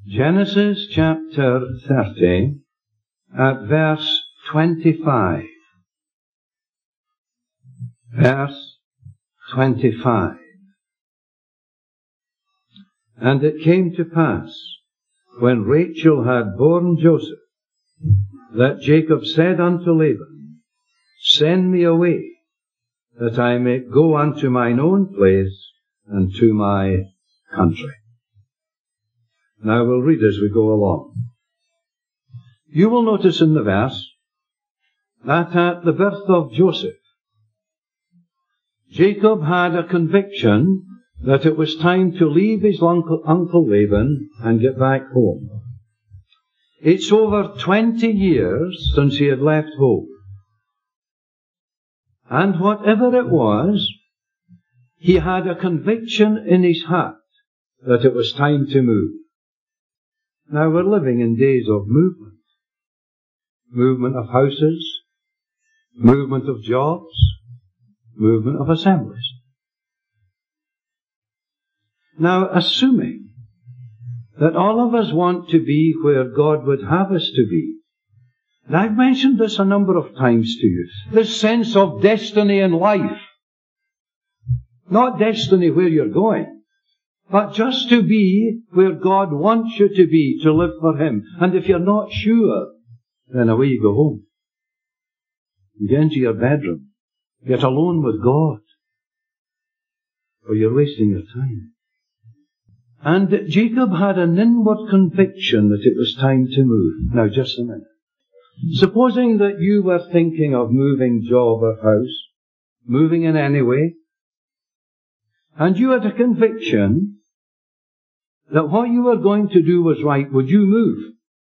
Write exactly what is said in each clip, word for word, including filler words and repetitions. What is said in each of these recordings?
Genesis chapter thirty, at verse twenty-five. Verse twenty-five. And it came to pass, when Rachel had borne Joseph, that Jacob said unto Laban, Send me away, that I may go unto mine own place and to my country. Now we'll read as we go along. You will notice in the verse that at the birth of Joseph, Jacob had a conviction that it was time to leave his uncle, uncle Laban and get back home. It's over twenty years since he had left home. And whatever it was, he had a conviction in his heart that it was time to move. Now we're living in days of movement. Movement of houses, movement of jobs, movement of assemblies. Now, assuming that all of us want to be where God would have us to be, and I've mentioned this a number of times to you, this sense of destiny in life. Not destiny where you're going, but just to be where God wants you to be, to live for Him. And if you're not sure, then away you go home. You get into your bedroom. Get alone with God. Or you're wasting your time. And Jacob had an inward conviction that it was time to move. Now just a minute. Supposing that you were thinking of moving job or house, moving in any way, and you had a conviction that what you were going to do was right, would you move?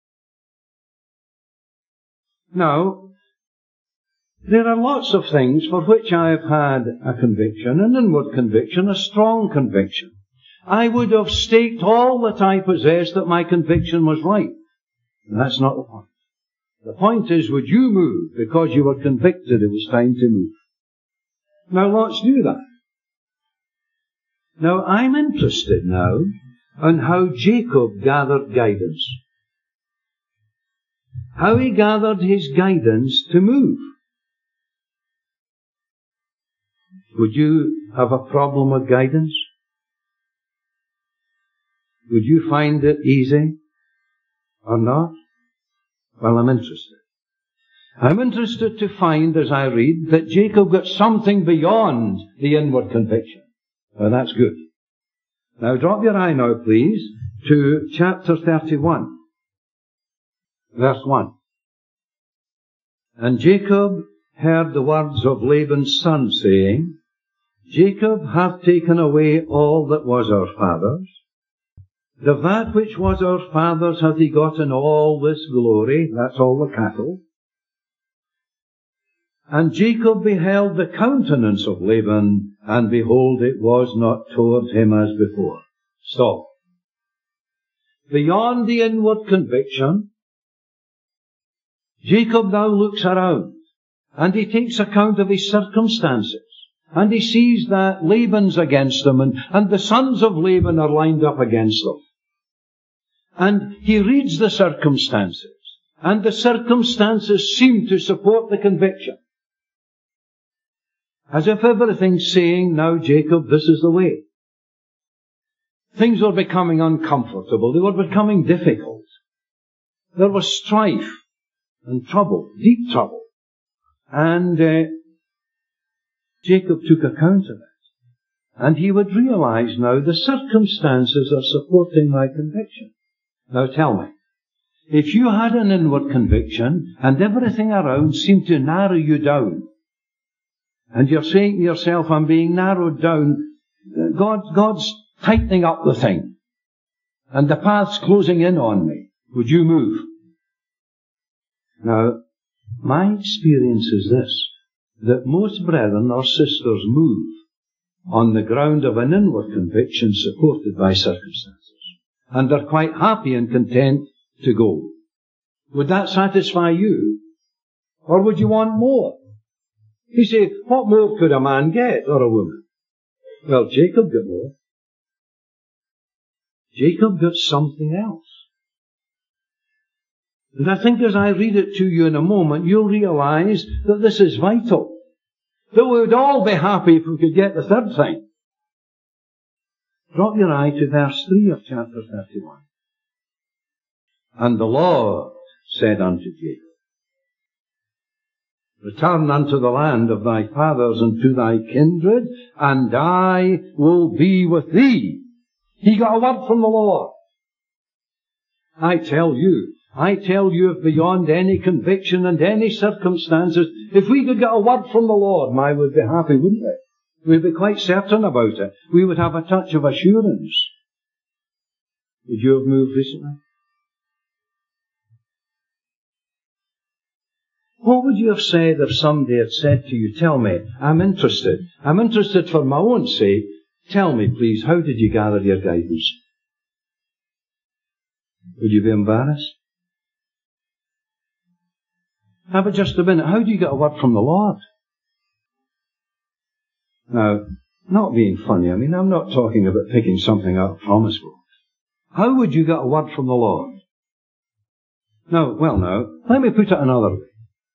Now, there are lots of things for which I have had a conviction, an inward conviction, a strong conviction. I would have staked all that I possessed that my conviction was right. And that's not the point. The point is, would you move because you were convicted it was time to move? Now let's do that. Now I'm interested now in how Jacob gathered guidance. How he gathered his guidance to move. Would you have a problem with guidance? Would you find it easy or not? Well, I'm interested. I'm interested to find, as I read, that Jacob got something beyond the inward conviction. Well, that's good. Now drop your eye now, please, to chapter thirty-one, verse one. And Jacob heard the words of Laban's son, saying, Jacob hath taken away all that was our father's. The that which was our father's hath he gotten all this glory, that's all the cattle. And Jacob beheld the countenance of Laban, and behold, it was not toward him as before. Stop. Beyond the inward conviction, Jacob now looks around, and he takes account of his circumstances. And he sees that Laban's against him, and, and the sons of Laban are lined up against them. And he reads the circumstances, and the circumstances seem to support the conviction. As if everything's saying, now Jacob, this is the way. Things were becoming uncomfortable. They were becoming difficult. There was strife and trouble, deep trouble. And uh, Jacob took account of it. And he would realize now the circumstances are supporting my conviction. Now tell me, if you had an inward conviction and everything around seemed to narrow you down, and you're saying to yourself, I'm being narrowed down, God, God's tightening up the thing, and the path's closing in on me, would you move? Now, my experience is this, that most brethren or sisters move on the ground of an inward conviction supported by circumstances. And they're quite happy and content to go. Would that satisfy you? Or would you want more? You say, what more could a man get, or a woman? Well, Jacob got more. Jacob got something else. And I think as I read it to you in a moment, you'll realize that this is vital. That we would all be happy if we could get the third thing. Drop your eye to verse three of chapter thirty-one. And the Lord said unto Jacob, return unto the land of thy fathers and to thy kindred, and I will be with thee. He got a word from the Lord. I tell you, I tell you, if beyond any conviction and any circumstances, if we could get a word from the Lord, my, we'd be happy, wouldn't we? We'd be quite certain about it. We would have a touch of assurance. Would you have moved recently? What would you have said if somebody had said to you, tell me, I'm interested. I'm interested for my own sake. Tell me, please, how did you gather your guidance? Would you be embarrassed? How about just a minute? How do you get a word from the Lord? Now, not being funny, I mean, I'm not talking about picking something out of Promise Book. How would you get a word from the Lord? No, well now, let me put it another way.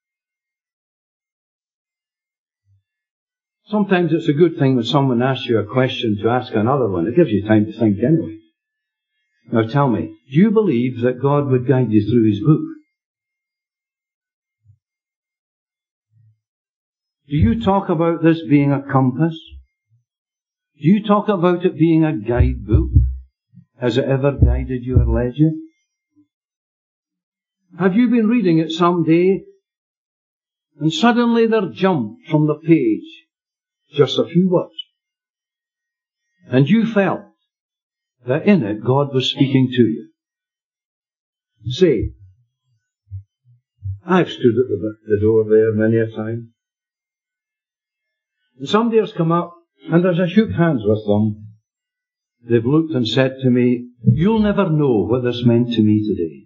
Sometimes it's a good thing when someone asks you a question to ask another one. It gives you time to think anyway. Now tell me, do you believe that God would guide you through His book? Do you talk about this being a compass? Do you talk about it being a guidebook? Has it ever guided you or led you? Have you been reading it some day and suddenly there jumped from the page just a few words, and you felt that in it God was speaking to you? Say, I've stood at the, the door there many a time, and somebody has come up, and as I shook hands with them, they've looked and said to me, you'll never know what this meant to me today.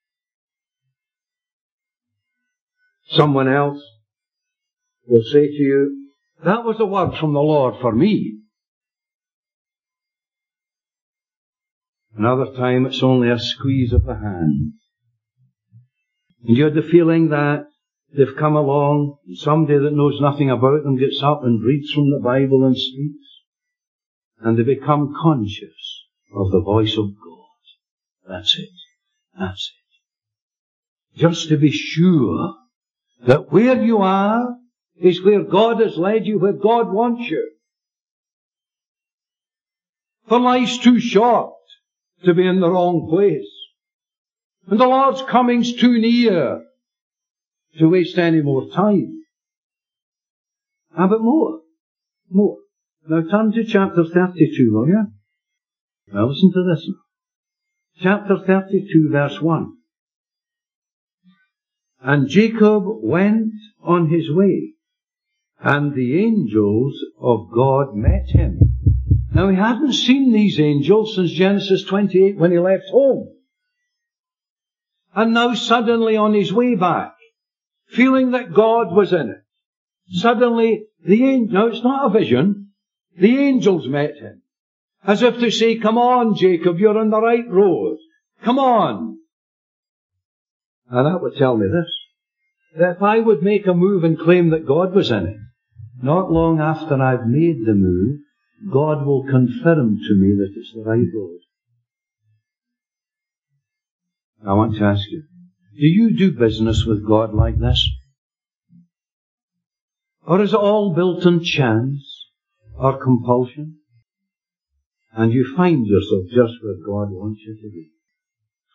Someone else will say to you, that was a word from the Lord for me. Another time it's only a squeeze of the hand. And you had the feeling that they've come along, and somebody that knows nothing about them gets up and reads from the Bible and speaks, and they become conscious of the voice of God. That's it. That's it. Just to be sure that where you are is where God has led you, where God wants you. For life's too short to be in the wrong place. And the Lord's coming's too near to waste any more time. Ah, but more. More. Now turn to chapter thirty-two, will you? Now listen to this now. Chapter thirty-two, verse one. And Jacob went on his way, and the angels of God met him. Now he hadn't seen these angels since Genesis twenty-eight when he left home. And now suddenly on his way back, feeling that God was in it, suddenly the angels, now it's not a vision, the angels met him. As if to say, come on Jacob, you're on the right road. Come on. And that would tell me this, that if I would make a move and claim that God was in it, not long after I've made the move, God will confirm to me that it's the right road. I want to ask you, do you do business with God like this? Or is it all built on chance or compulsion? And you find yourself just where God wants you to be?